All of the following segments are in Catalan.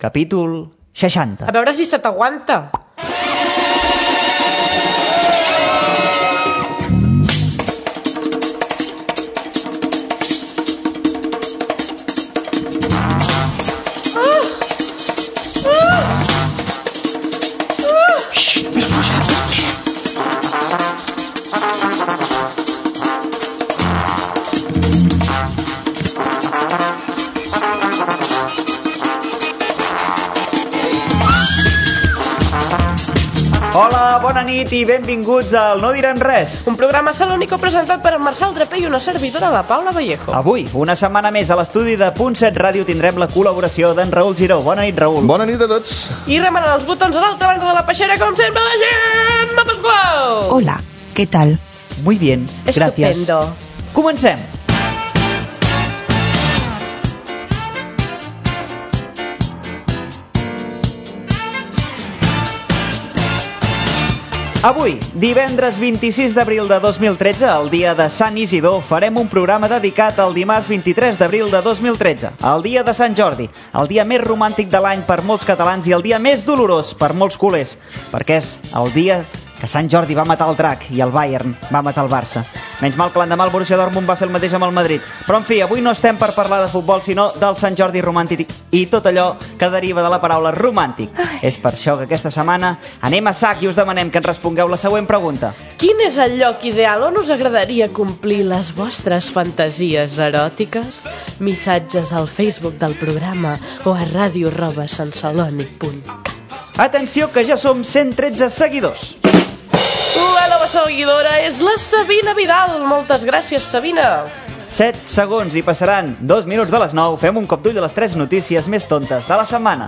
capítol 60. A veure si se t'aguanta. Hola, bona nit i benvinguts al No direm res. Un programa salònico presentat per en Marçal Draper i una servidora, la Paula Vallejo. Avui, una setmana més a l'estudi de Punt 7 Ràdio tindrem la col·laboració d'en Raül Giró. Bona nit, Raül. Bona nit a tots. I remenant els botons a l'altra banda de la peixera, com sempre, la Gemma Pasqual. Hola, ¿qué tal? Muy bien, gracias. Estupendo. Comencem. Avui, divendres 26 d'abril de 2013, el dia de Sant Isidor, farem un programa dedicat al dimarts 23 d'abril de 2013, el dia de Sant Jordi, el dia més romàntic de l'any per molts catalans i el dia més dolorós per molts culers, perquè és el dia que Sant Jordi va matar el Drac i el Bayern va matar el Barça. Menys mal que l'endemà el Borussia Dortmund va fer el mateix amb el Madrid. Però, en fi, avui no estem per parlar de futbol, sinó del Sant Jordi romàntic i tot allò que deriva de la paraula romàntic. És per això que aquesta setmana anem a sac i us demanem que ens respongueu la següent pregunta. Quin és el lloc ideal on us agradaria complir les vostres fantasies eròtiques? Missatges al Facebook del programa o a radio@santceloni.cat. Atenció, que ja som 113 seguidors. La nova seguidora és la Sabina Vidal. Moltes gràcies, Sabina. 7 segons i passaran 2 minuts de les 9. Fem un cop d'ull a les 3 notícies més tontes de la setmana.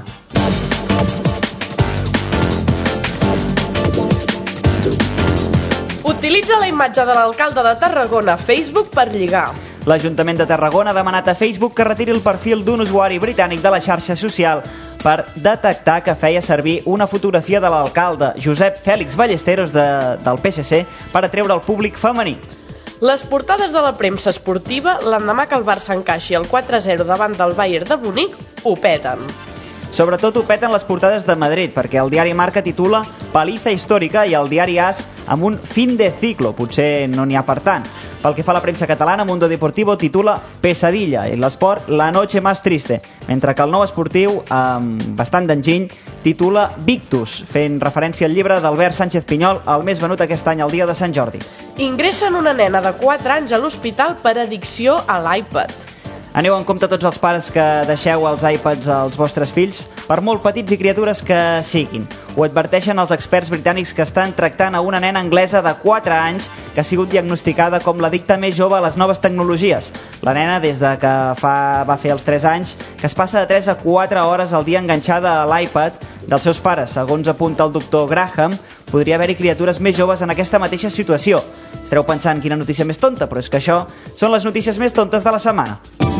Utilitza la imatge de l'alcalde de Tarragona a Facebook per lligar. L'Ajuntament de Tarragona ha demanat a Facebook que retiri el perfil d'un usuari britànic de la xarxa social per detectar que feia servir una fotografia de l'alcalde Josep Fèlix Ballesteros del PSC per atreure el públic femení. Les portades de la premsa esportiva, l'endemà que el Barça encaixi el 4-0 davant del Bayern de Munic, ho peten. Sobretot ho peten les portades de Madrid, perquè el diari Marca titula Paliza històrica i el diari AS amb un fin de ciclo, potser no n'hi ha per tant. Pel que fa a la premsa catalana, Mundo Deportivo titula Pesadilla i l'esport La noche más triste, mentre que el Nou Esportiu, bastant d'enginy, titula Victus, fent referència al llibre d'Albert Sánchez Pinyol, el més venut aquest any, el dia de Sant Jordi. Ingressen una nena de 4 anys a l'hospital per addicció a l'iPad. Aneu en compte tots els pares que deixeu els iPads als vostres fills, per molt petits i criatures que siguin. Ho adverteixen els experts britànics que estan tractant a una nena anglesa de 4 anys que ha sigut diagnosticada com l'addicta més jove a les noves tecnologies. La nena, des de que va fer els 3 anys, que es passa de 3 a 4 hores al dia enganxada a l'iPad dels seus pares. Segons apunta el doctor Graham, podria haver-hi criatures més joves en aquesta mateixa situació. Estareu pensant quina notícia més tonta, però és que això són les notícies més tontes de la setmana.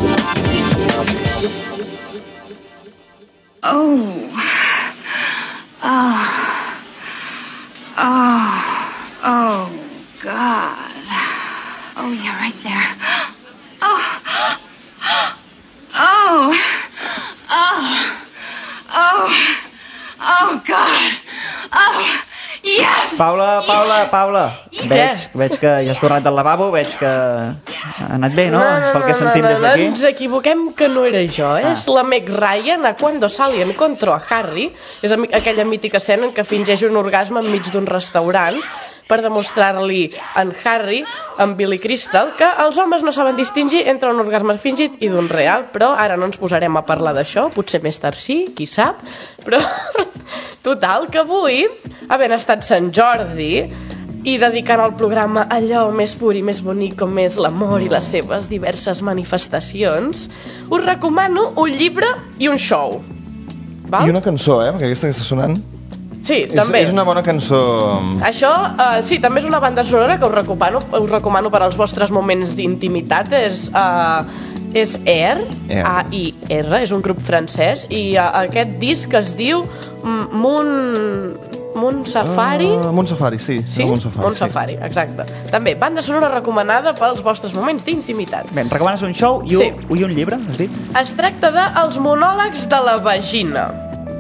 Oh, God. Oh, yeah, right there. Oh, God. Oh, yes! Paula. Veig que ja has tornat del lavabo, veig que ha anat bé, no? Pel que sentim des d'aquí. No ens equivoquem que no era jo, és la Meg Ryan a Cuando Sally encontró a Harry. És aquella mítica escena en què fingeix un orgasme enmig d'un restaurant per demostrar-li en Harry, en Billy Crystal, que els homes no saben distingir entre un orgasme fingit i d'un real, però ara no ens posarem a parlar d'això, potser més tard sí, qui sap, però total, que avui, havent estat Sant Jordi i dedicant al programa allò més pur i més bonic com és l'amor i les seves diverses manifestacions, us recomano un llibre i un show. Val? I una cançó, perquè aquesta que està sonant... Sí, també. És una bona cançó. Això, sí, també és una banda sonora que us recomano per als vostres moments d'intimitat. És Air, A-I-R, és un grup francès, i aquest disc es diu Moon Safari. Moon Safari, sí. Sí? Moon Safari, exacte. També, banda sonora recomanada pels vostres moments d'intimitat. Bé, recomanes un show i un llibre, has dit? Es tracta de Els monòlegs de la vagina.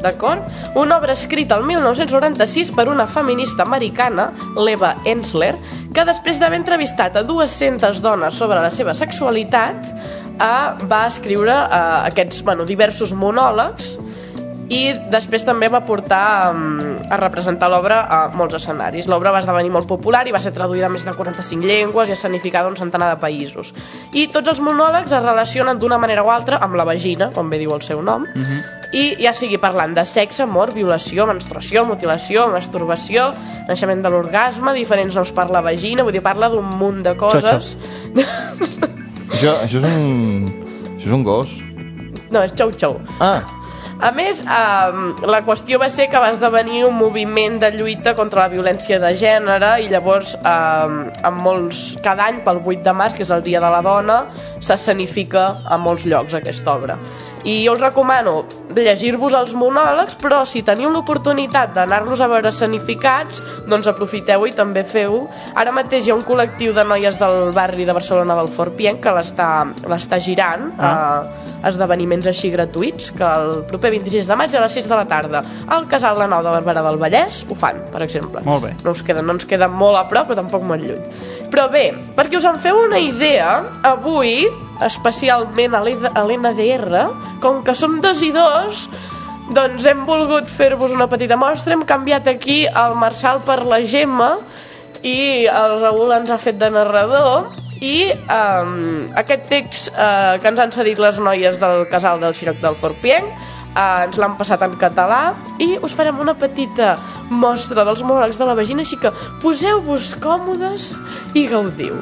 d'acord? Una obra escrita el 1996 per una feminista americana, l'Eva Ensler, que després d'haver entrevistat a 200 dones sobre la seva sexualitat va escriure aquests diversos monòlegs i després també va portar a representar l'obra a molts escenaris. L'obra va esdevenir molt popular i va ser traduïda a més de 45 llengües i escenificada a un centenar de països. I tots els monòlegs es relacionen d'una manera o altra amb la vagina, com bé diu el seu nom, i ja sigui parlant de sexe, mort, violació, menstruació, mutilació, masturbació, naixement de l'orgasme, diferents noms per la vagina, vull dir, parla d'un munt de coses. Això és un gos? No, és xou-xou. A més, la qüestió va ser que va esdevenir un moviment de lluita contra la violència de gènere i llavors cada any pel 8 de març, que és el Dia de la Dona, s'escenifica a molts llocs aquesta obra. I jo us recomano llegir-vos els monòlegs, però si teniu l'oportunitat d'anar-los a veure escenificats, doncs aprofiteu-ho i també feu-ho. Ara mateix hi ha un col·lectiu de noies del barri de Barcelona del Forpienc que l'està girant a esdeveniments així gratuïts, que el proper 26 de maig a les 6 de la tarda al Casal La Nou de Barberà del Vallès ho fan, per exemple. Molt bé. No ens queda molt a prop, però tampoc molt lluny. Però bé, perquè us en feu una idea, avui, especialment a l'NDR, com que som 2 i 2, doncs hem volgut fer-vos una petita mostra. Hem canviat aquí el Marçal per la Gemma i el Raül ens ha fet de narrador. I aquest text que ens han cedit les noies del Casal del Xirot del Forpienc ens l'han passat en català i us farem una petita mostra dels monòlegs de la vagina, així que poseu-vos còmodes i gaudiu.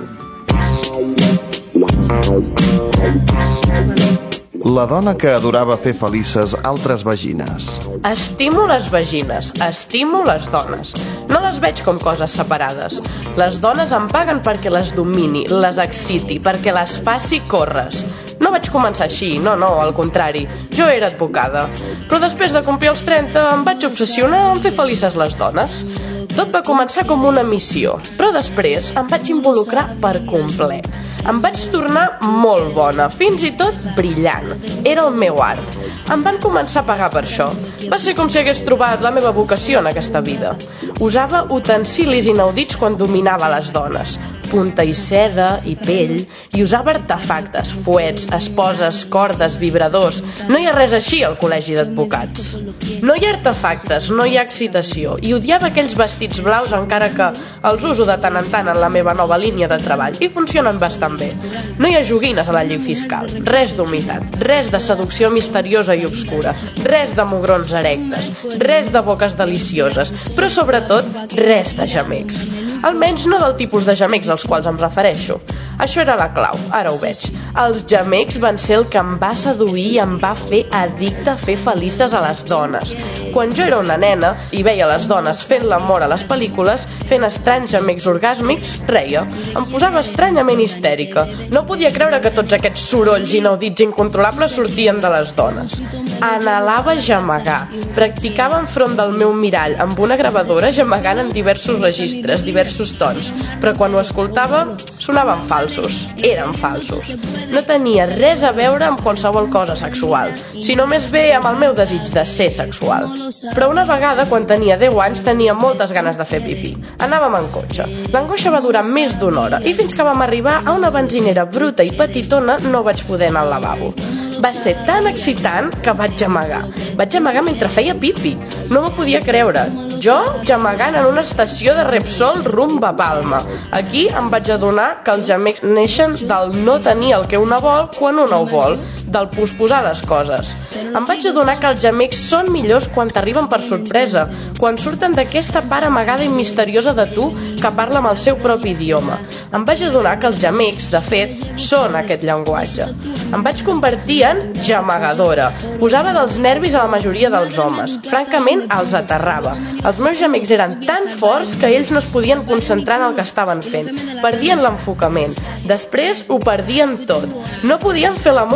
La dona que adorava fer felices altres vagines. Estimo les vagines, estimo les dones. No les veig com coses separades. Les dones em paguen perquè les domini, les exciti, perquè les faci córrer. No vaig començar així, no, al contrari. Jo era advocada. Però després de complir els 30 em vaig obsessionar en fer felices les dones. Tot va començar com una missió, però després em vaig involucrar per complet. Em vaig tornar molt bona, fins i tot brillant. Era el meu art. Em van començar a pagar per això. Va ser com si hagués trobat la meva vocació en aquesta vida. Usava utensilis inaudits quan dominava les dones. Punta i seda i pell, i usava artefactes, fuets, esposes, cordes, vibradors. No hi ha res així al col·legi d'advocats. No hi ha artefactes, no hi ha excitació, i odiava aquells vestits blaus encara que els uso de tant en tant en la meva nova línia de treball, i funcionen bastant bé. No hi ha joguines a la llei fiscal, res d'humitat, res de seducció misteriosa i obscura, res de mugrons erectes, res de boques delicioses, però sobretot res de gemecs. Almenys no del tipus de gemecs als quals em refereixo. Això era la clau, ara ho veig. Els gemecs van ser el que em va seduir i em va fer addicte a fer felices a les dones. Quan jo era una nena i veia les dones fent l'amor a les pel·lícules, fent estranys gemecs orgàsmics, reia. Em posava estranyament histèrica. No podia creure que tots aquests sorolls inaudits i incontrolables sortien de les dones. Anhelava gemegar. Practicava enfront del meu mirall amb una gravadora gemegant en diversos registres, diversos tons, però quan ho escoltava sonaven falsos, eren falsos. No tenia res a veure amb qualsevol cosa sexual, sinó més bé amb el meu desig de ser sexual. Però una vegada, quan tenia 10 anys, tenia moltes ganes de fer pipí. Anàvem en cotxe. L'angoixa va durar més d'una hora i fins que vam arribar a una benzinera bruta i petitona no vaig poder anar al lavabo. Va ser tan excitant que vaig gemegar. Vaig gemegar mentre feia pipi. No m'ho podia creure. Jo gemegant en una estació de Repsol rumb a Palma. Aquí em vaig adonar que els gemecs neixen del no tenir el que una vol quan una ho vol, del posposar les coses. Em vaig adonar que els gemecs són millors quan t'arriben per sorpresa, quan surten d'aquesta part amagada i misteriosa de tu que parla amb el seu propi idioma. Em vaig adonar que els gemecs, de fet, són aquest llenguatge. Em vaig convertir en gemegadora. Posava dels nervis a la majoria dels homes. Francament, els aterrava. Els meus gemecs eren tan forts que ells no es podien concentrar en el que estaven fent. Perdien l'enfocament. Després ho perdien tot. No podien fer l'amor a casa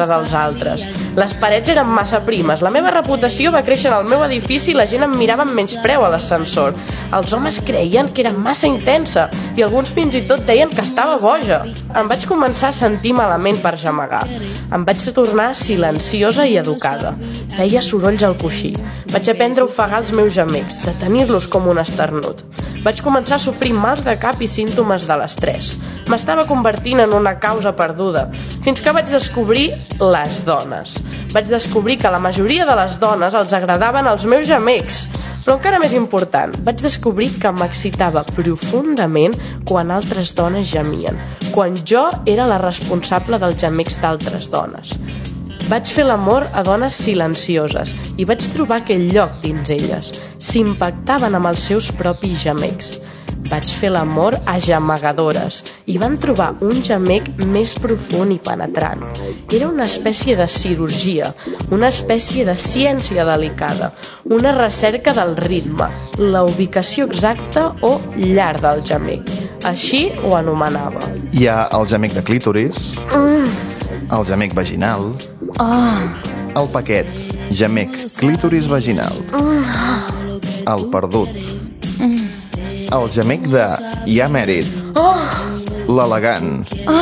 dels altres. Les parets eren massa primes. La meva reputació va créixer en el meu edifici i la gent em mirava amb menyspreu a l'ascensor. Els homes creien que era massa intensa i alguns fins i tot deien que estava boja. Em vaig començar a sentir malament per gemegar. Em vaig tornar silenciosa i educada. Feia sorolls al coixí. Vaig aprendre a ofegar els meus gemecs, de tenir-los com un esternut. Vaig començar a sofrir mals de cap i símptomes de l'estrès. M'estava convertint en una causa perduda, fins que vaig descobrir les dones. Vaig descobrir que la majoria de les dones els agradaven els meus gemecs. Però encara més important, vaig descobrir que m'excitava profundament quan altres dones gemien, quan jo era la responsable dels gemecs d'altres dones. Vaig fer l'amor a dones silencioses i vaig trobar aquell lloc dins elles. S'impactaven amb els seus propis gemecs. Vaig fer l'amor a gemegadores i van trobar un gemec més profund i penetrant. Era una espècie de cirurgia, una espècie de ciència delicada, una recerca del ritme, la ubicació exacta o llar del gemec. Així ho anomenava. Hi ha el gemec de clítoris, el gemec vaginal, el paquet, gemec clítoris vaginal, el perdut, el gemec de ja mèrit, l'elegant,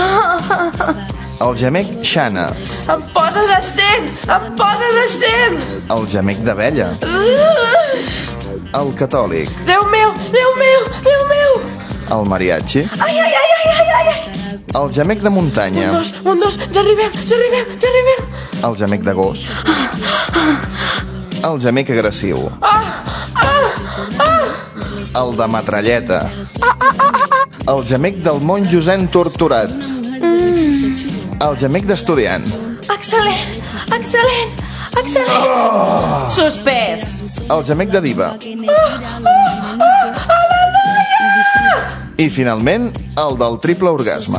el gemec xana, Em poses a 100! Em poses a 100! el gemec d'abella, el catòlic, Déu meu! Déu meu! Déu meu! el mariachi, Ai, ai, ai, ai, ai, ai, ai! el gemec de muntanya, Un, dos, ja arribem, ja arribem, ja arribem! el gemec de gos, el gemec agressiu, el de metralleta, el gemec del monjo zen torturat, el gemec d'estudiant, Excel·lent! Excel·lent! Excel·lent! Suspès. el gemec de diva i finalment el del triple orgasme.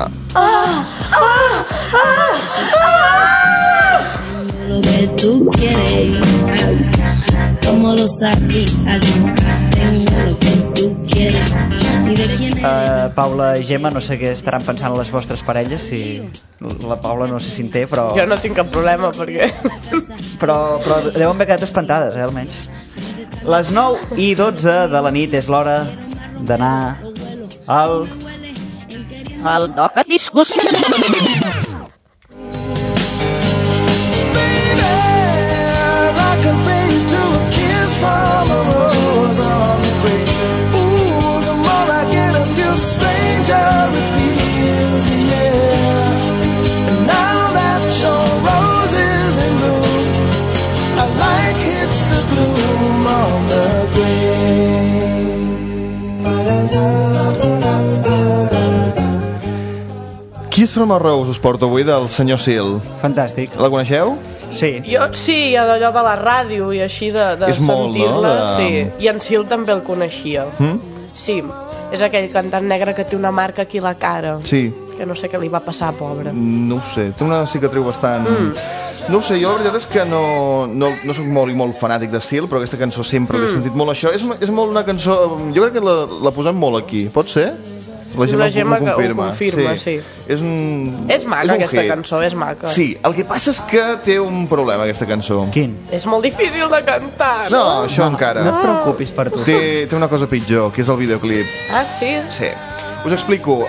Lo que tú quieres, como lo sabías, tengo lo que tú quieres. ¿Y de quién es? Paula i Gemma, no sé què estaran pensant les vostres parelles, si la Paula no sé si en té, però Jo no tinc cap problema, perquè... però deuen haver quedat espantades, almenys. Les 9:12 de la nit és l'hora d'anar al... El toca discussió. Kiss from a Rose us porto avui del senyor Seal. Fantàstic. La coneixeu? Sí. Jo sí, d'allò de la ràdio i així de És molt, sentir-la, no? sí. I en Sil també el coneixia. Sí, és aquell cantant negre que té una marca aquí a la cara. Sí. Que no sé què li va passar, pobre. No ho sé, té una cicatriu bastant... No ho sé, jo la veritat és que no soc molt fanàtic de Seal, però aquesta cançó sempre l'he sentit molt això. És molt una cançó... Jo crec que la posem molt aquí, pot ser? La Gemma que ho confirma, sí. És maca, aquesta hit. cançó, és maca. Sí, el que passa és que té un problema, aquesta cançó. Quin? És molt difícil de cantar, no? No, això encara. No et preocupis per tu. Té una cosa pitjor, que és el videoclip. Ah, sí? Sí. Us explico.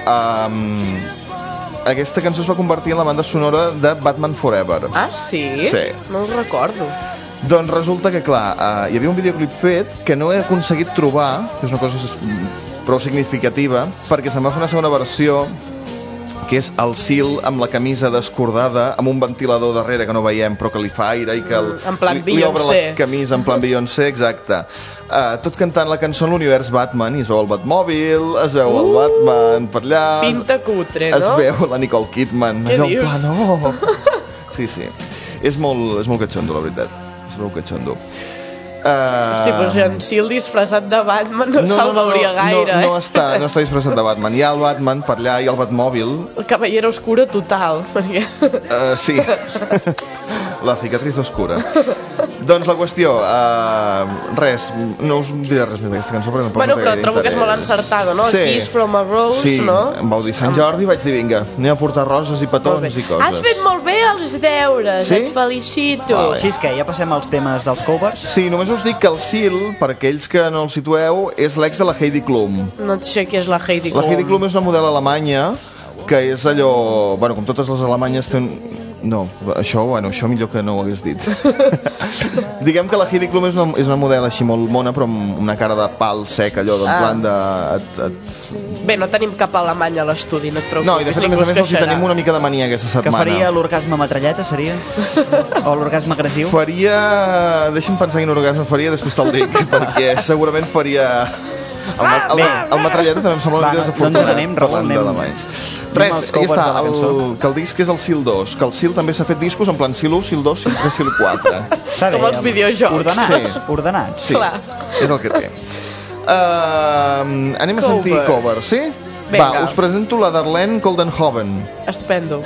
Aquesta cançó es va convertir en la banda sonora de Batman Forever. Ah, sí? Sí. No ho recordo. Doncs resulta que, clar, hi havia un videoclip fet que no he aconseguit trobar, que és una cosa prou significativa, perquè se'n va fer una segona versió, que és el Seal amb la camisa descordada, amb un ventilador darrere que no veiem, però que li fa aire i que en plan li obre la Beyoncé. camisa en plan Beyoncé, exacte. Tot cantant la cançó en l'univers Batman, i es veu el Batmòbil, es veu el Batman per allà... Pinta cutre, Es no? veu la Nicole Kidman. Què allò en dius? plan, oh. Sí, sí. És molt catxondo, la veritat. És molt catxondo. Hosti, però si en Sil disfressat de Batman no se'l veuria gaire, no està disfressat de Batman. Hi ha el Batman per allà, hi ha el Batmòbil. Cabellera oscura total, perquè... Sí. La cicatriz oscura. Doncs la qüestió, res, no us diré res més d'aquesta cançó, perquè Bueno, però trobo que és molt encertada, no? Sí. Kiss from a Rose, Sí, no? em vau dir Sant Jordi, vaig dir, vinga, anem a portar roses i petons i coses. Has fet molt bé els deures, Sí? et felicito. Vale. Així és que ja passem als temes dels covers. Sí, només us dic que el Seal, per aquells que no el situeu, és l'ex de la Heidi Klum. No sé qui és la Heidi La Klum. Heidi Klum és una model alemanya que és allò... Bueno, com totes les alemanyes té un... No, això millor que no ho hagués dit. Diguem que la Heidi Klum és una model així molt mona, però amb una cara de pal sec, allò d'en plan de... Bé, no tenim cap alemany a l'estudi, no et preocupis. No, i de fet, a més, els hi tenim una mica de mania aquesta Que setmana. faria l'orgasme metralleta, seria? O l'orgasme agressiu? Faria... Deixa'm pensar quin orgasme faria, després te'l dic, perquè segurament faria... El metralleta també em sembla una mica desafortunat. Doncs anem, Raül, parlant anem. d'alemanys. Anem Res, als ja covers està, de la cançó. que el disc és el Seal 2, que el Seal també s'ha fet discos en plan Seal 1, Seal 2, Seal 3, Seal 4. Està Com els videojocs. Ordenats, Sí. ordenats. Sí, Clar. és el que té. Anem a sentir Covers. covers, sí? Vinga. Va, us presento la d'Arlene Goldenhoven. Estupendo.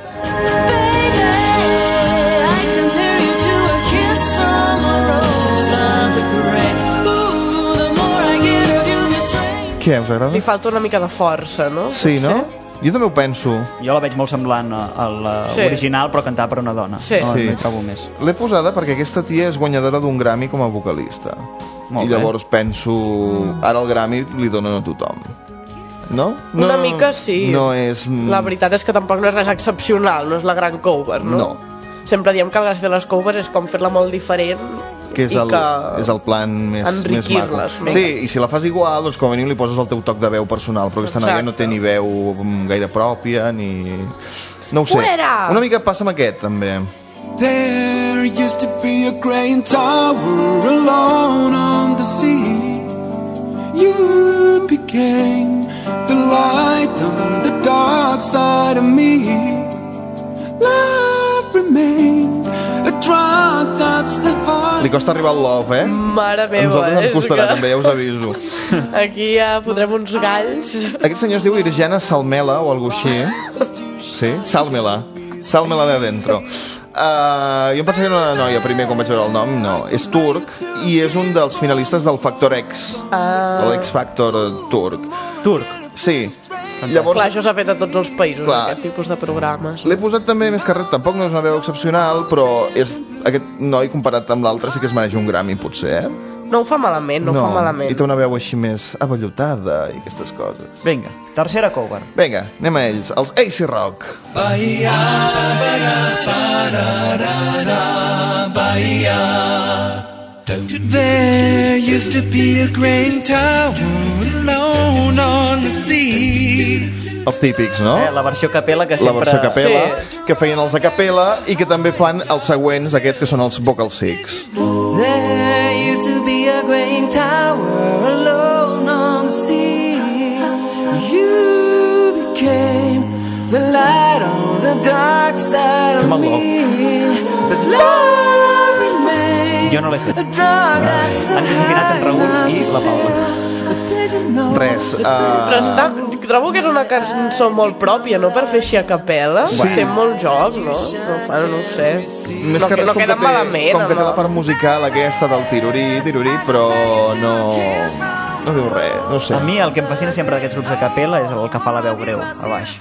Què, us agrada? Li falta una mica de força, no? Sí, no? Jo també ho penso. Jo la veig molt semblant a l'original, però cantada per una dona. Sí. No, Sí. no hi trobo més. L'he posada perquè aquesta tia és guanyadora d'un Grammy com a vocalista. Molt I bé. llavors penso... Ara el Grammy li donen a tothom. No? Una mica sí. No és... La veritat és que tampoc no és res excepcional, no és la gran cover, no? No. Sempre diem que el gràcia de les covers és com fer-la molt diferent Que és i és el plan més enriquir-les, maco. no? Sí, i si la fas igual, doncs com a mínim li poses el teu toc de veu personal, però aquesta noia Exacte. no té ni veu gaire pròpia, ni... No ho sé. Fuera! Una mica passa amb aquest, també. There used to be a great tower alone on the sea. You became the light on the dark side of me. Love remained a drug that's the heart. Li costa arribar al love, eh? Mare A meva, nosaltres ens és costarà, que també, ja us aviso. aquí ja fotrem uns galls. Aquest senyor es diu Irjana Salmela o alguna així. Sí? Salmela. Salmela de dentro. Jo em pensava que era una noia primer quan vaig veure el nom. No, és turc i és un dels finalistes del Factor X. De l'X Factor turc. Turc. Sí. Llavors, Clar, això s'ha fet a tots els països, Clar. aquest tipus de programes. l'he posat també més que res, tampoc no és una veu excepcional, però és aquest noi comparat amb l'altre sí que es mereix un Grammy, potser, eh? No ho fa malament, no ho fa malament. I té una veu així més avellotada i aquestes coses. Vinga, tercera cover. Vinga, anem a ells, els AC Rock. There used to be a great tower alone on the sea. Els típics, no? La versió capella que La sempre... versió a capella, Sí. que feien els a capella i que també fan els següents, aquests que són els Vocal Six. There used to be a great tower alone on the sea. You became the light on the dark side of Que maló. me. But love remains Jo no l'he fet. a drug that's the Han desafinat en Raül i la Paula. Res. Però trobo que és una cançó molt pròpia, no? Per fer així a capella. Sí. Té molt joc, no? No ho sé. Més que res, no com queda que té, malament. com que té la home. part musical aquesta del tirorí, però no diu res, no sé. A mi el que em fascina sempre d'aquests grups de capella és el que fa la veu greu, a baix.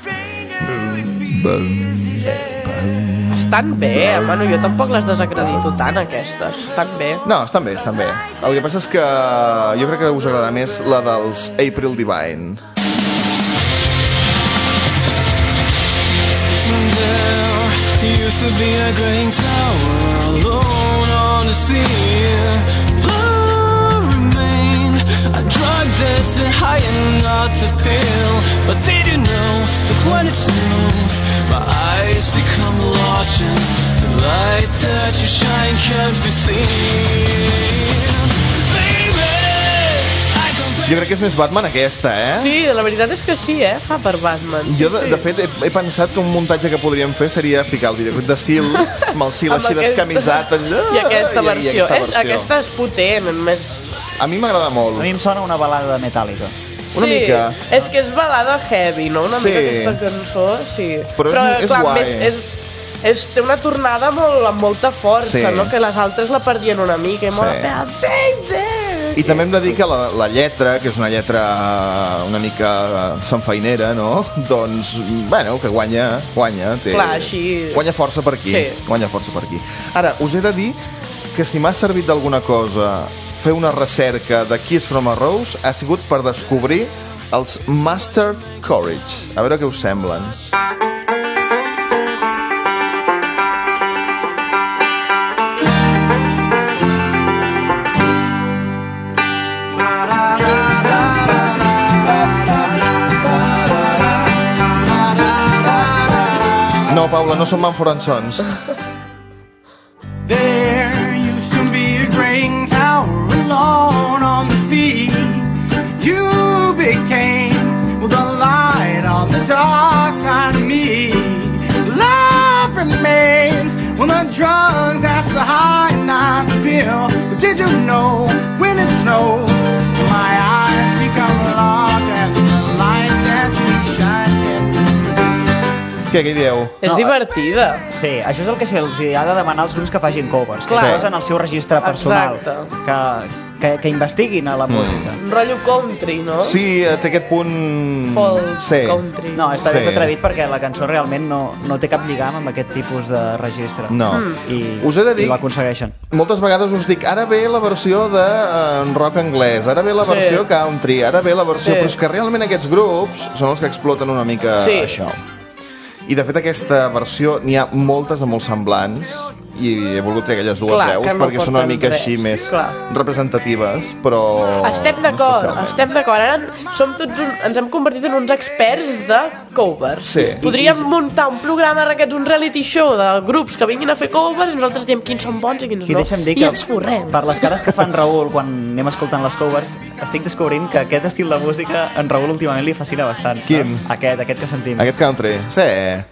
Estan bé, bueno, jo tampoc les desacredito tant, aquestes. Estan bé. No, estan bé, estan bé. El que passa és que jo crec que us agrada més la dels April Divine. There used to be a great tower alone on the sea. Love remained a drug that's the high and not the pill. But did you know that when it snows, my eyes become large and the light that you shine can't be seen? Jo crec que és més Batman aquesta, eh? Sí, la veritat és que sí, fa per Batman. Sí, Jo, sí. de fet, he pensat que un muntatge que podríem fer seria ficar el videoclip de Seal, amb el Seal Amb així aquest- descamisat allà, I aquesta versió. aquesta Aquesta és potent, més... A mi m'agrada molt. A mi em sona una balada de Metallica. Una sí, mica. és que és balada heavy, no? Una Sí. mica aquesta cançó, sí. Però és clar, guai. més, té una tornada amb molta força, no? Que les altres la perdien una mica i molt baby. I també hem de dir que la lletra, que és una lletra una mica sanfainera, no? Doncs, bueno, que guanya. Clar, així... Guanya força per aquí. Sí. Guanya força per aquí. Ara, us he de dir que si m'ha servit d'alguna cosa fer una recerca de Kiss from a Rose ha sigut per descobrir els Mustard Courage. A veure què us semblen. No, Paula, no som Mumford & Sons. There used to be a great tower alone on the sea. You became the light on the dark side of me. Love remains when the drug, that's the high and not the pill. But did you know when it snows, my eyes become large and the light that you shine in. Què hi dieu? És divertida. Sí, això és el que se'ls ha de demanar als grups que facin covers, que posen el seu registre personal, que investiguin a la música. Un rotllo country, no? Sí, té aquest punt... Folk, country. No, està ben atrevit perquè la cançó realment no té cap lligam amb aquest tipus de registre. No. Us he de dir... I l'aconsegueixen. Moltes vegades us dic, ara ve la versió de rock anglès, ara ve la versió country, ara ve la versió... Però és que realment aquests grups són els que exploten una mica això. I de fet aquesta versió n'hi ha moltes de molt semblants i he volgut treure aquelles dues veus perquè són una mica així més representatives, però... Estem d'acord. Ara ens hem convertit en uns experts de covers. Podríem muntar un programa d'aquests, un reality show de grups que vinguin a fer covers i nosaltres diem quins són bons i quins no. I ens forrem. Per les cares que fan Raül quan anem escoltant les covers, estic descobrint que aquest estil de música en Raül últimament li fascina bastant. Quin? Aquest que sentim. Aquest country? Sí.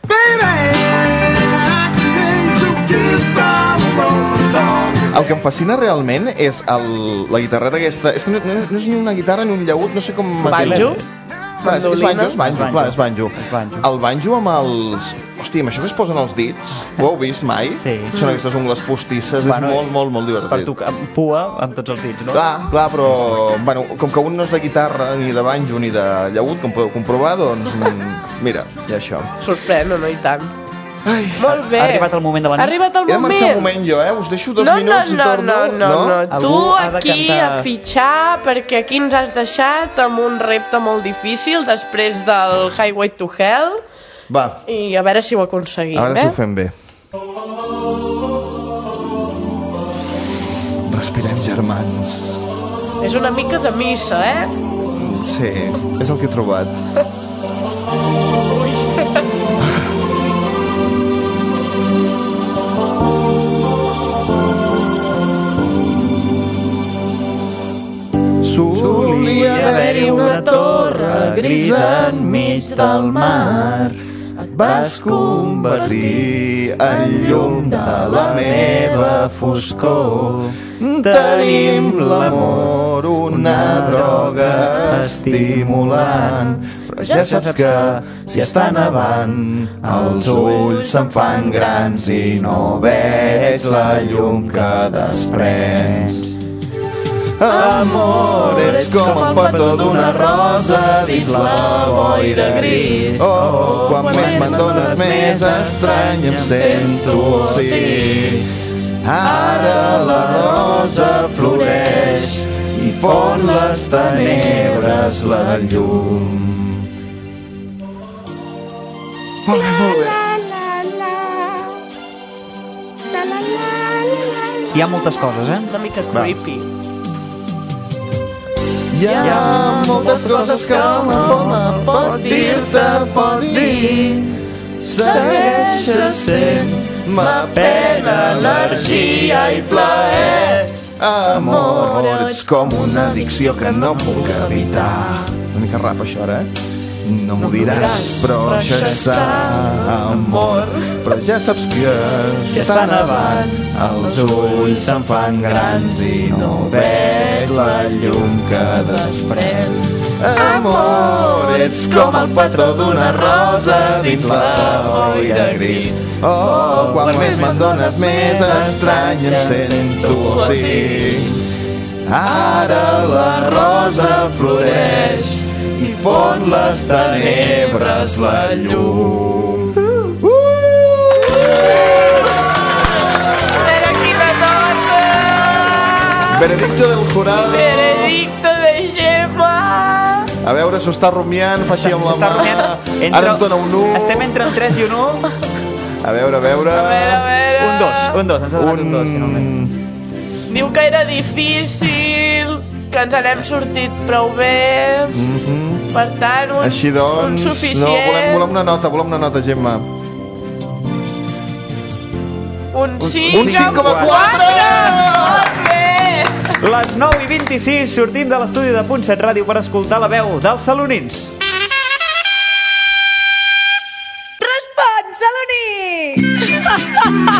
El que em fascina realment és la guitarreta aquesta... És que no és ni una guitarra ni un llaüt, no sé com... Banjo? És banjo. El banjo amb els... Hòstia, amb això que es posen els dits, ho heu vist mai? Sí. Són aquestes ungles postisses, és molt divertit. Per tocar pua amb tots els dits, no? Clar, però com que un no és de guitarra, ni de banjo, ni de llaüt, com podeu comprovar, doncs mira, i això. Sorprèn, no? I tant. Molt bé. Ha arribat el moment de la nit. Ha arribat el moment. He de marxar un moment jo, us deixo 2 minuts i torno. No. Tu aquí a fitxar, perquè aquí ens has deixat amb un repte molt difícil després del Highway to Hell. Va. I a veure si ho aconseguim, A veure si ho fem bé. Respirem, germans. És una mica de missa, Sí, és el que he trobat. Solia haver-hi una torre grisa enmig del mar. Et vas convertir en llum de la meva foscor. Tenim l'amor, una droga estimulant. Però ja saps que si està nevant els ulls se'n fan grans i no veig la llum que desprens. Amor, ets com el petó d'una rosa dins la boira gris. Oh, quan més me'n dones més estrany em sento, sí. Ara la rosa floreix i fon les tenebres la llum. Molt bé. Hi ha moltes coses, Una mica creepy. Hi ha moltes coses que l'home pot dir-te, pot dir. Segueixes sent ma pena, energia i plaer. Amor, ets com una addicció que no puc evitar. Una mica rap això ara, No m'ho diràs, però això és amor. Però ja saps que si està nevant els ulls se'n fan grans i no veig la llum que desprèn. Amor, ets com el petó d'una rosa dins la boira gris. Oh, quan més me'n dones més estrany em sento sí. Ara la rosa floreix i fon les tenebres la llum. Mira quina nota! Veredicto del jurado. Veredicto de Gemma! A veure, s'ho està rumiant, fa així amb la mà. Ara ens dona un 1. Estem entre un 3 i un 1. A veure. Un 2, ens ha donat un 2, finalment. Diu que era difícil, que ens n'hem sortit prou bé. Per tant, un, així doncs, un suficient. No, volem una nota, Gemma. Un 5,4! Un 5,4! Molt bé! Les 9:26 sortim de l'estudi de Puntset Ràdio per escoltar la veu dels salonins. Respon, saloní!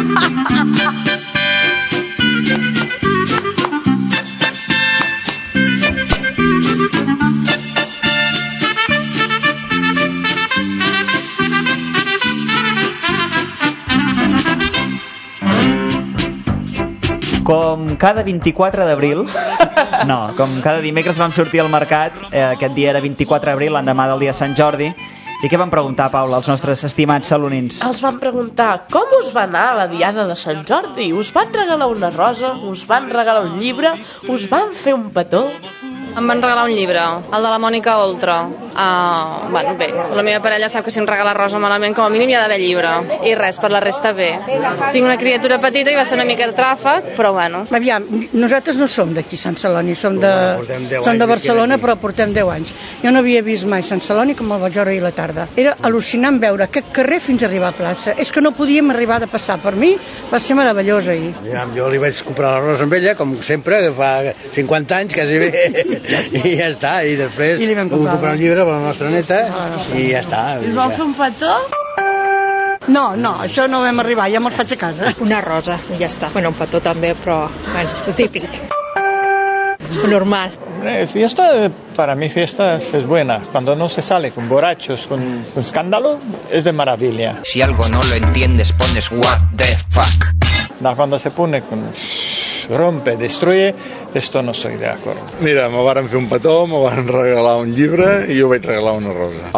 Com cada 24 d'abril, no, com cada dimecres vam sortir al mercat, aquest dia era 24 d'abril, l'endemà del dia de Sant Jordi, i què van preguntar, Paula, als nostres estimats salonins? Els van preguntar com us va anar la diada de Sant Jordi? Us van regalar una rosa? Us van regalar un llibre? Us van fer un petó? Em van regalar un llibre, el de la Mònica Oltra. Bueno, bé, la meva parella sap que si em regala rosa malament, com a mínim hi ha d'haver llibre. I res, per la resta bé. Tinc una criatura petita i va ser una mica de tràfic, però bueno. Aviam, nosaltres no som d'aquí Sant Celoni, som de Barcelona, però portem 10 anys. Jo no havia vist mai Sant Celoni com el vaig veure ahir a la tarda. Era al·lucinant veure aquest carrer fins a arribar a plaça. És que no podíem arribar de passar. Per mi va ser meravellós ahir. Jo li vaig comprar la rosa amb ella, com sempre, que fa 50 anys, quasi bé. I ja està, i després vam comprar un llibre per la nostra neta i ja està. Us van fer un petó? No, això no vam arribar, ja me'ls faig a casa. Una rosa, i ja està. Bueno, un petó també, però, bueno, lo típic. Lo normal. Fiesta, para mí fiesta es buena. Cuando no se sale con borrachos, con escándalo, es de maravilla. Si algo no lo entiendes, pones what the fuck. Cuando se pone con rompe, destruye, esto no soy de acuerdo. Mira, me varen fer un petó, me van regalar un llibre i jo vaig regalar una rosa.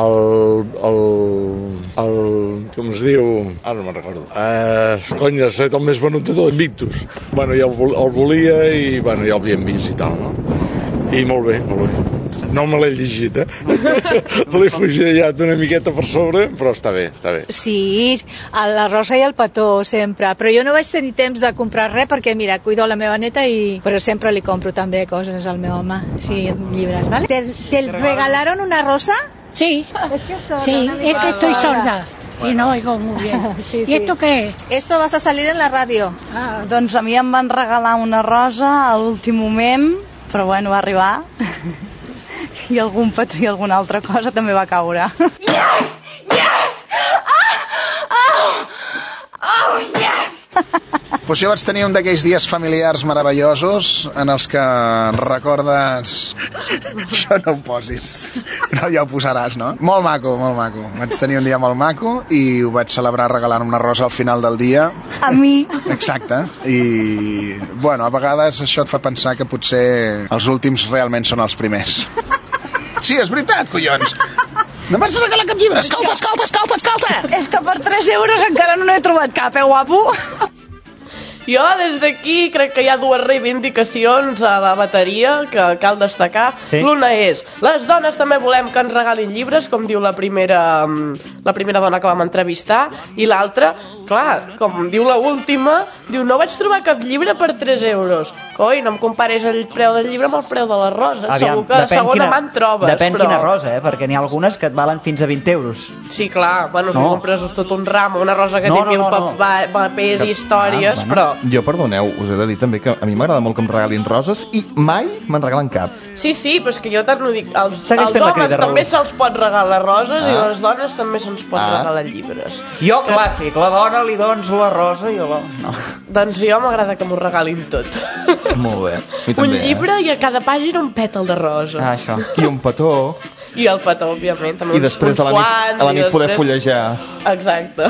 Com es diu? Ara no me'n recordo. Cony, ha estat el més venut de tot, Invictus. Bueno, ja el volia i bueno, ja l'havíem vist i tal, no? I molt bé, molt bé. No me l'he llegit, L'he fugellat una miqueta per sobre, però està bé, està bé. Sí, la rosa i el petó, sempre. Però jo no vaig tenir temps de comprar res perquè, mira, cuido la meva neta però sempre li compro també coses al meu home. Sí, llibres, ¿vale? ¿Te regalaron una rosa? Sí, es que estoy sorda. Y no oigo muy bien. Sí. ¿Y esto qué es? Esto vas a salir en la radio. Doncs a mi em van regalar una rosa a l'últim moment, però bueno, va arribar. I algun petó i alguna altra cosa també va caure. Yes! Yes! Oh, yes! Pues jo vaig tenir un d'aquells dies familiars meravellosos en els que recordes... Això no ho posis. No, ja ho posaràs, no? Molt maco, molt maco. Vaig tenir un dia molt maco i ho vaig celebrar regalant una rosa al final del dia. A mi. Exacte. I, bueno, a vegades això et fa pensar que potser els últims realment són els primers. Sí, és veritat, collons. No em vas regalar cap llibre. Escolta. És que per 3 euros encara no n'he trobat cap, guapo? Jo, des d'aquí, crec que hi ha dues reivindicacions a la bateria que cal destacar. Sí. L'una és, les dones també volem que ens regalin llibres, com diu la primera dona que vam entrevistar, i l'altra, clar, com diu l'última, diu, no vaig trobar cap llibre per 3 euros. Coi, no em compares el preu del llibre amb el preu de les roses. Aviam, segur que a segona mà en trobes. Depèn quina rosa, perquè n'hi ha algunes que et valen fins a 20 euros. Sí, clar, bueno, si compres tot un ram, una rosa que té 1000 papers i històries, però... Jo, perdoneu, us he de dir també que a mi m'agrada molt que em regalin roses i mai me'n regalen cap. Sí, però és que jo tant ho dic, els homes també se'ls pot regalar roses i les dones també se'ns pot regalar llibres. Jo, clàssic, la dona li dones la rosa i jo no. Doncs jo m'agrada que m'ho regalin tot. Molt bé. Un llibre i a cada pàgina un pètal de rosa. Això. I un petó. I el petó, òbviament. També I després a la nit poder fullejar. Exacte.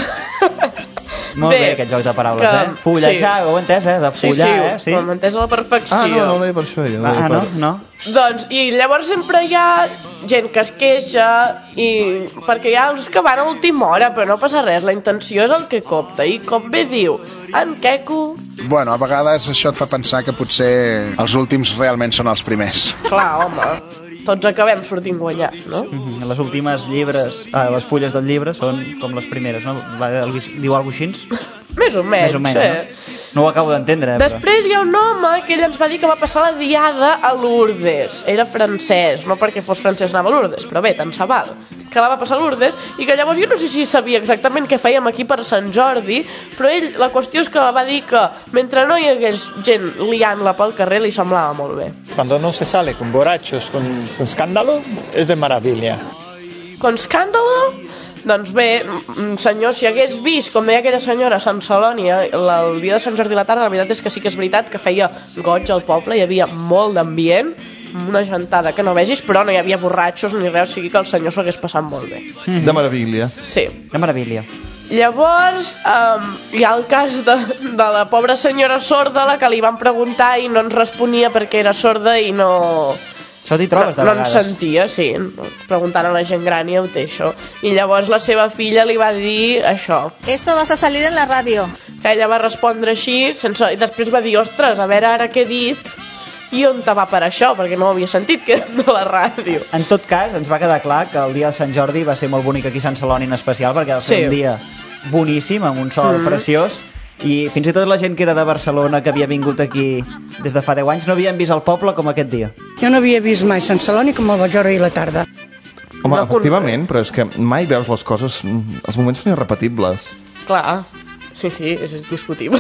Molt bé, aquest joc de paraules, Fullejar, ho he entès, de follar, sí, ho hem entès a la perfecció. No ho deia per això, jo. No? Doncs, i llavors sempre hi ha gent que es queixa, perquè hi ha els que van a última hora, però no passa res, la intenció és el que compta, i com bé diu en Queco... Bueno, a vegades això et fa pensar que potser els últims realment són els primers. Clar, home, tots acabem sortint guanyats, no? Les últimes llibres, les fulles del llibre són com les primeres, no? Diu alguna cosa així? Més o menys, No ho acabo d'entendre. Després hi ha un home que ell ens va dir que va passar la diada a Lourdes. Era francès, no perquè fos francès anava a Lourdes, però bé, tant se val. Que la va passar a Lourdes i que llavors jo no sé si sabia exactament què fèiem aquí per Sant Jordi, però ell, la qüestió és que va dir que mentre no hi hagués gent liant-la pel carrer li semblava molt bé. Cuando no se sale con borrachos, con escándalo, es de maravilla. Con escándalo? Doncs bé, senyor, si hagués vist, com deia aquella senyora a Sant Celoni, el dia de Sant Jordi a la tarda, la veritat és que sí que és veritat que feia goig al poble, hi havia molt d'ambient, una gentada que no vegis, però no hi havia borratxos ni res, o sigui que el senyor s'ho hagués passat molt bé. De meravella. Sí. De meravella. Llavors, hi ha el cas de la pobra senyora sorda, la que li van preguntar i no ens responia perquè era sorda i no... Això t'hi trobes de vegades. No en sentia, sí, preguntant a la gent gran i ho té això. I llavors la seva filla li va dir això. Esto vas a salir en la radio. Que ella va respondre així, i després va dir, ostres, a veure ara què he dit, i on te va per això, perquè no ho havia sentit, que era de la ràdio. En tot cas, ens va quedar clar que el dia de Sant Jordi va ser molt bonic aquí a Sant Celoni en especial, perquè va ser un dia boníssim, amb un sol preciós, i fins i tot la gent que era de Barcelona, que havia vingut aquí des de fa 10 anys, no havien vist el poble com aquest dia. Jo no havia vist mai Sant Celoni com el vaig veure ahir a la tarda. Home, efectivament, però és que mai veus les coses, els moments són irrepetibles. Clar, sí, és discutible.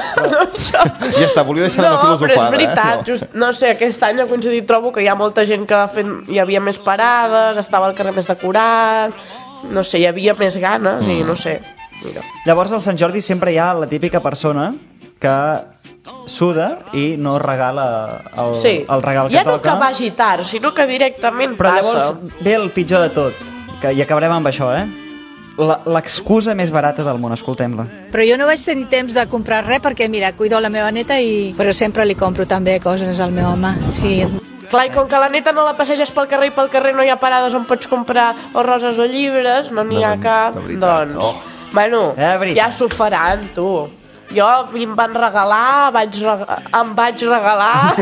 Ja està, volia deixar una filosofada. Però és veritat, no sé, aquest any he coincidit, trobo que hi ha molta gent que hi havia més parades, estava al carrer més decorat, no sé, hi havia més ganes i no sé... Mira. Llavors al Sant Jordi sempre hi ha la típica persona que suda i no regala el regal que toca. Ja no que vagi tard, sinó que directament però passa. Però llavors ve el pitjor de tot, i acabarem amb això, l'excusa més barata del món, escoltem-la. Però jo no vaig tenir temps de comprar res perquè, mira, cuido la meva neta però sempre li compro també coses al meu home. Sí. Clar, i com que la neta no la passeges pel carrer i pel carrer no hi ha parades on pots comprar o roses o llibres, no n'hi ha cap, doncs... Bueno, ja s'ho faran, tu. Jo em van regalar, em vaig regalar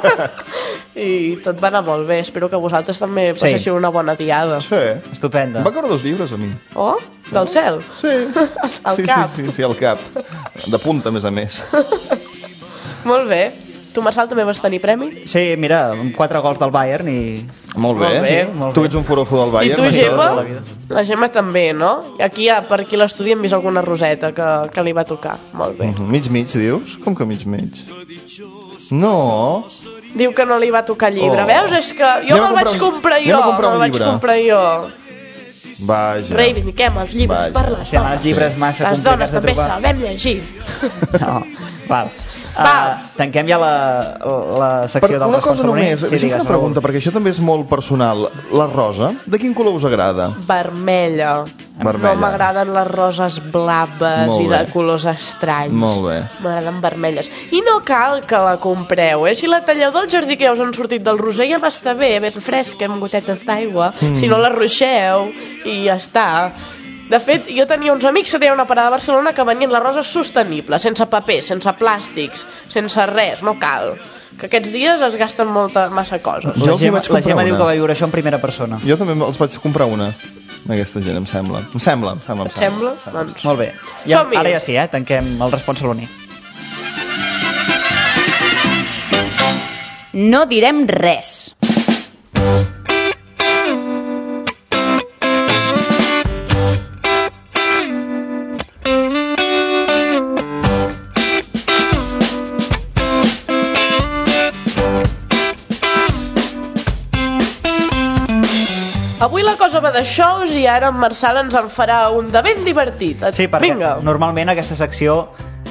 i tot va anar molt bé. Espero que vosaltres també passéssiu una bona diada. Sí, estupenda. Em va caure 2 llibres a mi. Oh, del cel? Sí. Al cap? Sí, al cap. De punta, a més. Molt bé. Tu, Marçal, també vas tenir premi? Sí, mira, 4 gols del Bayern i... Molt bé. Tu ets un forofo del Bayern. I tu, Gemma? La Gemma també, no? Aquí, per aquí a l'estudi hem vist alguna roseta que li va tocar. Molt bé. Mig, dius? Com que mig? No. Diu que no li va tocar llibre. Veus? És que jo me'l vaig comprar jo. Vaja. Reivindiquem els llibres per les dones. Els llibres massa les dones també sabem llegir. No, val. Tanquem ja la secció del Una cosa Saloni. només, deixa'm una pregunta, perquè això també és molt personal. La rosa, de quin color us agrada? Vermella. No m'agraden les roses blaves i de colors estranys. Molt bé. M'agraden vermelles. I no cal que la compreu, Si la talleu del jardí que ja us han sortit del roser ja m'està bé, ben fresca, amb gotetes d'aigua. Si no la ruixeu i ja està. De fet, jo tenia uns amics que tenien una parada a Barcelona que venien les roses sostenibles, sense paper, sense plàstics, sense res, no cal. Que aquests dies es gasten massa coses. La Gemma diu que va viure això en primera persona. Jo també els vaig comprar una, aquesta gent, em sembla. Em sembla? Et sembla? Doncs... Molt bé. Ara ja sí, tanquem el Respon Saloni. No direm res. Avui la cosa va de shows i ara en Marçal ens en farà un de ben divertit. Sí, perquè normalment aquesta secció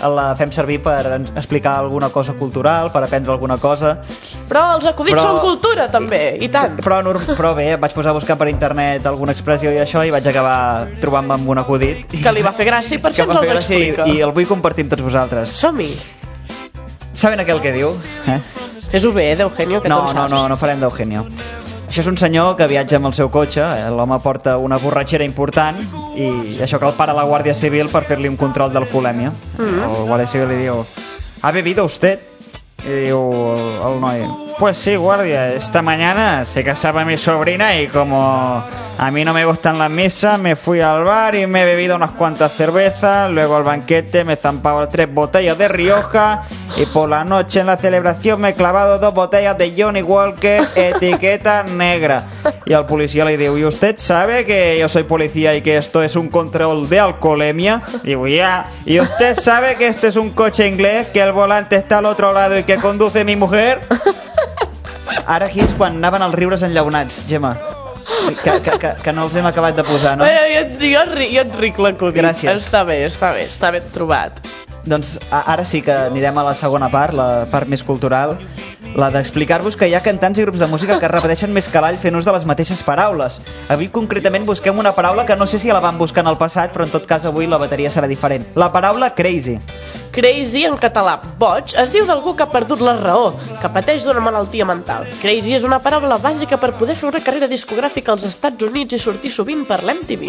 la fem servir per explicar alguna cosa cultural, per aprendre alguna cosa. Però els acudits són cultura, també, i tant. Però bé, vaig posar a buscar per internet alguna expressió i això, i vaig acabar trobant-me amb un acudit. Que li va fer gràcia i per això ens els explica. I el vull compartir amb tots vosaltres. Som-hi. Saben aquell que diu? Fes-ho bé, d'Eugenio, que tu en saps. No farem d'Eugenio. Això és un senyor que viatja amb el seu cotxe, l'home porta una borratxera important i això que el para la Guàrdia Civil per fer-li un control d'alcoholèmia. El Guàrdia Civil li diu: ¿ha bebido usted? Y diu el noi: pues sí, guardia, esta mañana se casaba mi sobrina y como a mí no me gustan las misas, me fui al bar y me he bebido unas cuantas cervezas, luego al banquete me he zampado 3 botellas de Rioja y por la noche en la celebración me he clavado 2 botellas de Johnny Walker etiqueta negra. Y al policía le digo: ¿y usted sabe que yo soy policía y que esto es un control de alcoholemia? Digo: ya. ¿Y usted sabe que esto es un coche inglés, que el volante está al otro lado y que conduce mi mujer? Ara aquí és quan anaven els riures enllaunats, Gemma. Que no els hem acabat de posar, no? Jo et ric l'acudit. Gràcies. Està ben trobat. Doncs ara sí que anirem a la segona part, la part més cultural, la d'explicar-vos que hi ha cantants i grups de música que repeteixen més que l'all fent ús de les mateixes paraules. Avui concretament busquem una paraula que no sé si la vam buscar en el passat, però en tot cas avui la bateria serà diferent. La paraula crazy. Crazy, en català boig, es diu d'algú que ha perdut la raó, que pateix d'una malaltia mental. Crazy és una paraula bàsica per poder fer una carrera discogràfica als Estats Units i sortir sovint per l'MTV.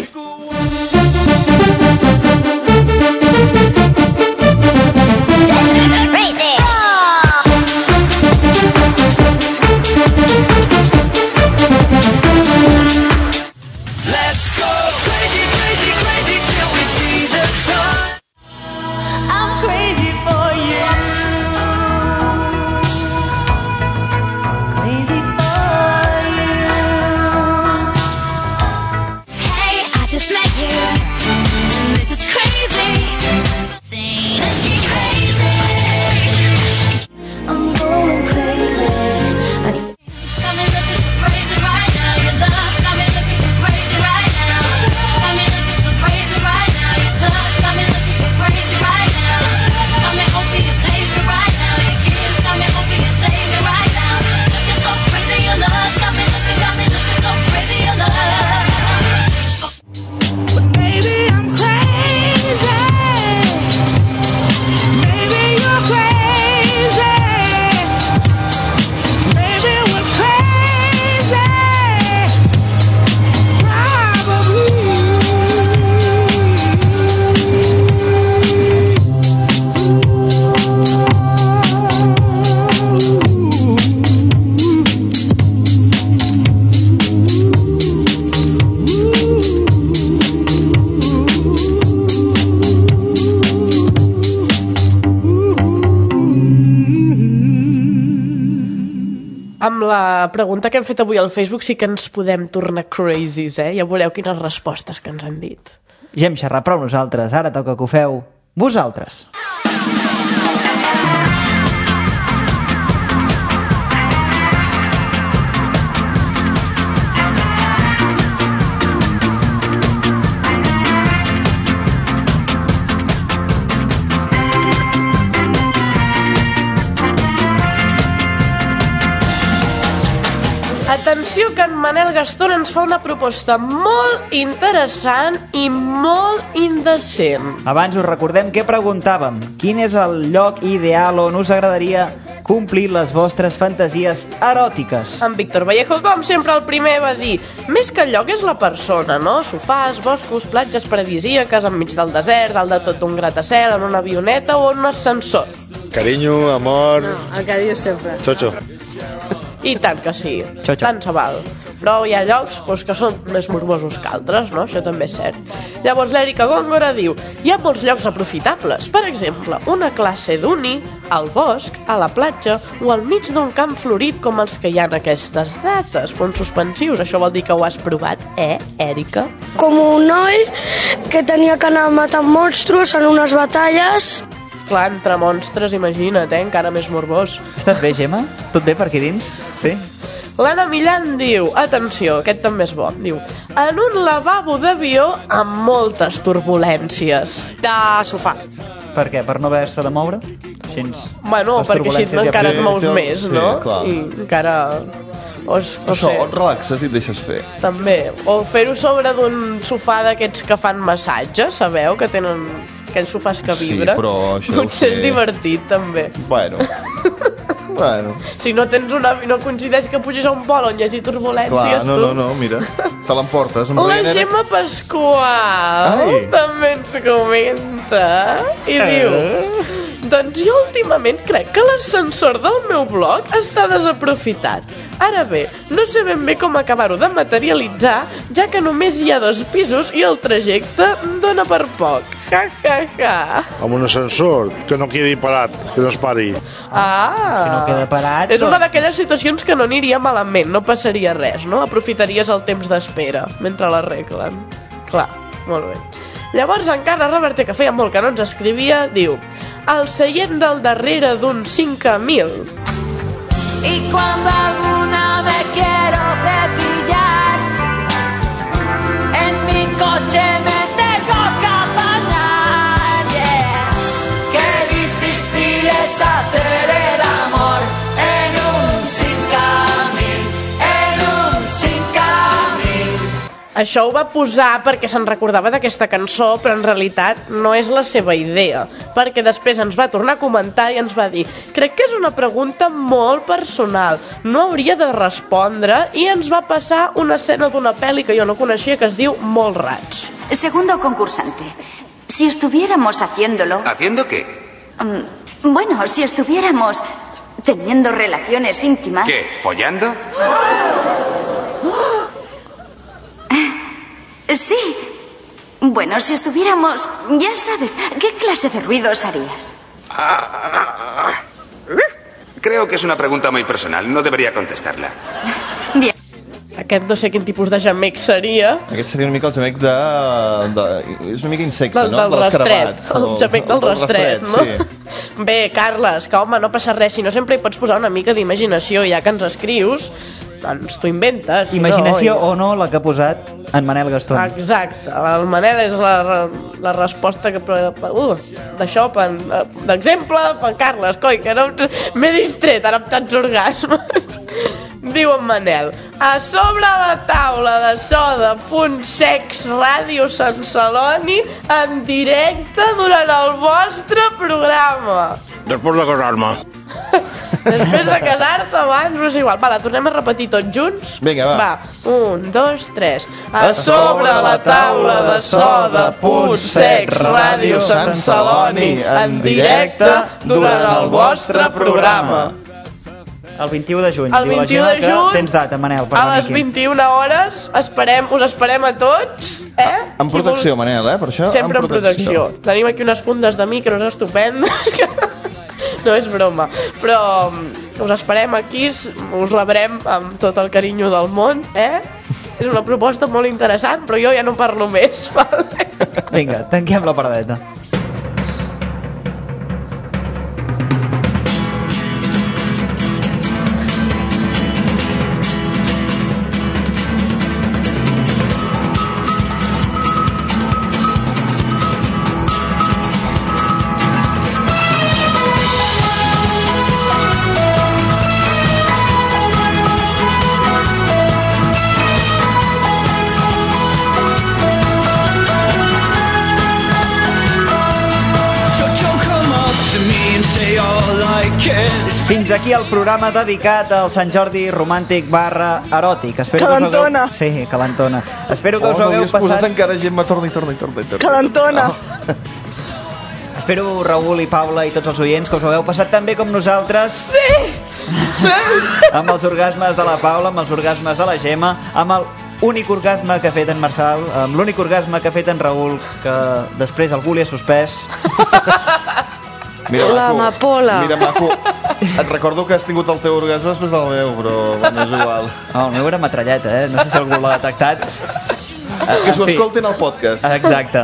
Let's go crazy, crazy, crazy till we see the sun. I'm crazy for you. Crazy for you. Hey, I just met you. This is crazy. Let's get crazy. I'm going crazy. Got me looking so crazy right now. Your love's got me looking so crazy right now. Got me looking so crazy right now. Your touch got me looking so crazy right now. Got me hoping you please me right now. Your kiss got me hoping you save me right now. Looking so crazy, your love's got me looking so crazy, your love. But baby, I'm crazy. Maybe you're crazy. Maybe we're crazy. Amb la pregunta que hem fet avui al Facebook sí que ens podem tornar crazies, eh? Ja veureu quines respostes que ens han dit. Ja hem xerrat prou nosaltres, ara toca que ho feu vosaltres. Atenció, que en Manel Gastón ens fa una proposta molt interessant i molt indecent. Abans us recordem què preguntàvem. Quin és el lloc ideal on us agradaria complir les vostres fantasies eròtiques? En Víctor Vallejo, com sempre, el primer va dir: més que el lloc és la persona, no? Sofàs, boscos, platges paradisíaques, enmig del desert, dalt de tot un gratacel, en una avioneta o en un ascensor. Cariño, amor... No, el que dius sempre. Xocho. I tant que sí, Xocho. tant se val. Però hi ha llocs que són més morbosos que altres, no? Això també és cert. Llavors l'Èrica Góngora diu: hi ha molts llocs aprofitables. Per exemple, una classe d'uni, al bosc, a la platja o al mig d'un camp florit com els que hi ha en aquestes dates. Punts suspensius, això vol dir que ho has provat, Èrica? Com un noi que tenia que anar matant monstruos en unes batalles. Clar, entre monstres, imagina't, encara més morbós. Estàs bé, Gemma? Tot bé per aquí dins? Sí? L'Anna Millan diu, atenció, aquest també és bo, diu, en un lavabo d'avió amb moltes turbulències. De sofà. Per què? Per no haver-se de moure? Bueno, perquè així encara et mous més, no? I encara... Això, et relaxes i et deixes fer. També. O fer-ho sobre d'un sofà d'aquests que fan massatge, sabeu? Que tenen aquells sofàs que vibren. Sí, però això potser és divertit, també. Bueno. Si no tens no coincideix que pugis a un vol on hi hagi turbulències, clar, no, mira, te l'emportes. La Gemma Pasqual també ens comenta i diu... Doncs jo últimament crec que l'ascensor del meu bloc està desaprofitat. Ara bé, no sé ben bé com acabar-ho de materialitzar, ja que només hi ha 2 pisos i el trajecte dona per poc. Ja. Amb un ascensor, que no quedi parat, que no es pari. Si no queda parat... És una d'aquelles situacions que no aniria malament, no passaria res, no? Aprofitaries el temps d'espera mentre l'arreglen. Clar, molt bé. Llavors, encara Roberto, que feia molt que no ens escrivia, diu: al seient del darrere d'un 5000. Y cuando alguna vez quiero cepillar, en mi coche me tengo que apañar, yeah. Qué difícil es hacer el amor en un 5000, en un 5000. Això ho va posar perquè se'n recordava d'aquesta cançó, però en realitat no és la seva idea, perquè després ens va tornar a comentar i ens va dir: crec que és una pregunta molt personal, no hauria de respondre, i ens va passar una escena d'una pel·li que jo no coneixia que es diu Mallrats. Segundo concursante, si estuviéramos haciéndolo... ¿Haciendo qué? Bueno, si estuviéramos teniendo relaciones íntimas... ¿Qué? ¿Follando? Sí. Bueno, si estuviéramos... Ya sabes, ¿qué clase de ruidos harías? Creo que es una pregunta muy personal. No debería contestarla. Bien. Aquest no sé quin tipus de gemec seria. Aquest seria una mica el gemec de... És una mica insecte, no? Del rastret. El gemec del rastret, no? Sí. Bé, Carles, que home, no passa res. Si no, sempre hi pots posar una mica d'imaginació, ja que ens escrius, doncs t'ho inventes. Imaginació o no la que ha posat en Manel Gastón. Exacte, el Manel és la resposta que... d'això, d'exemple, per Carles, coi, que no m'he distret ara amb tants orgasmes. Diu en Manel: a sobre la taula de so de Punt Sex Ràdio Sant Celoni en directe durant el vostre programa. Després de casar-me. Després de casar-te, abans, no és igual. Va, la tornem a repetir tots junts? Vinga, va. 1, 2, 3. A sobre la taula de so de Punt Sex Ràdio Sant Celoni en directe durant el vostre programa. El 21 de juny. El 21 de juny. Tens data, Manel. A les 21 hores us esperem a tots. En protecció, Manel, per això. Sempre en protecció. Tenim aquí unes fundes de micros estupendes que... No és broma, però us esperem aquí, us rebrem amb tot el carinyo del món, És una proposta molt interessant, però jo ja no parlo més, vale? Vinga, tanquem la paradeta. Fins aquí el programa dedicat al Sant Jordi romàntic / eròtic. Calentona. Sí, calentona. Espero que us ho hagueu passat... posat encara, Gemma, torna. Calentona. Espero, Raül i Paula i tots els oients, que us ho hagueu passat tan bé com nosaltres. Sí! Amb els orgasmes de la Paula, amb els orgasmes de la Gemma, amb l'únic orgasme que ha fet en Marçal, amb l'únic orgasme que ha fet en Raül, que després algú li ha suspès. Mira, l'amapola. Mira, maco, et recordo que has tingut el teu orgasme després del meu, però bueno, és igual. El meu era metralleta, No sé si algú l'ha detectat. Que s'ho escoltin al podcast. Exacte.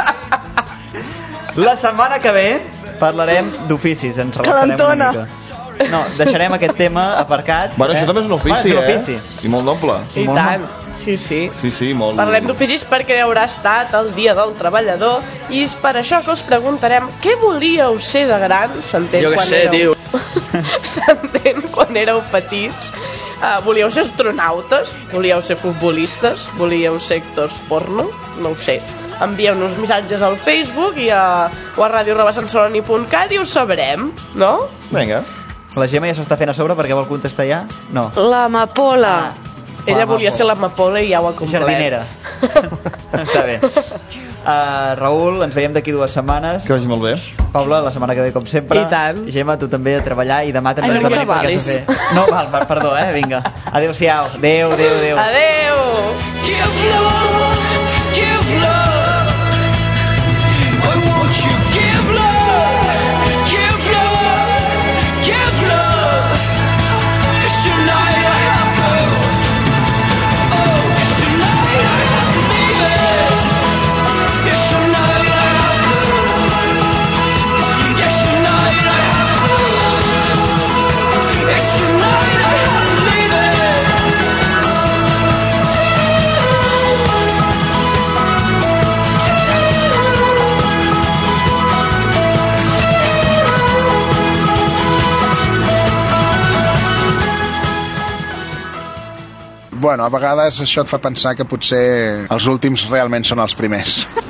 La setmana que ve parlarem d'oficis, ens relaxarem una mica. No, deixarem aquest tema aparcat. Bueno, això també és un ofici, I molt noble. I tant. Sí. Sí, molt... Parlem d'oficis perquè haurà estat el Dia del Treballador i és per això que us preguntarem què volíeu ser de gran? Jo què sé, tio. S'entén quan éreu petits? Volíeu ser astronautes? Volíeu ser futbolistes? Volíeu ser actors porno? No ho sé. Envieu-nos missatges al Facebook o a radio@santceloni.cat i ho sabrem, no? Vinga. La Gemma ja s'està fent a sobre perquè vol contestar ja? No. L'amapola. Ella volia ser l'amapola i ja ho ha complet. Jardinera. Està bé. Raül, ens veiem d'aquí 2 setmanes. Que vagi molt bé. Paula, la setmana que ve com sempre. I tant. Gemma, tu també a treballar i demà també has de venir perquè has de fer. No, perdó, vinga. Adéu-siau. Adéu. Adéu. Give love. I want you give love. Give love. It's tonight I have to. Oh, it's tonight I have to leave it. It's tonight I have to. Yes, tonight I have to. It's tonight I have to leave it. Bueno, a vegades això et fa pensar que potser els últims realment són els primers.